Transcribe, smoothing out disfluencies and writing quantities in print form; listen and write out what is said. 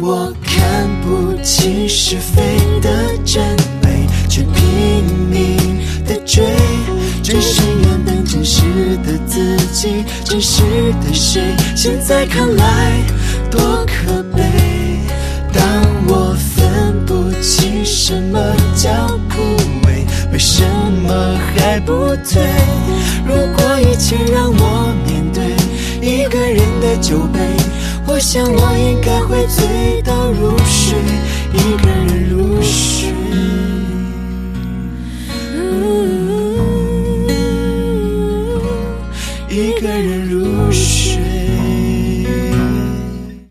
我看不清是非的真伪，却拼命的追真实原本真实的自己，真实的谁，现在看来多可悲。当我分不清什么叫枯萎，为什么还不退？如果一切让我面对一个人的酒杯，我想我应该会醉到入睡，一个人入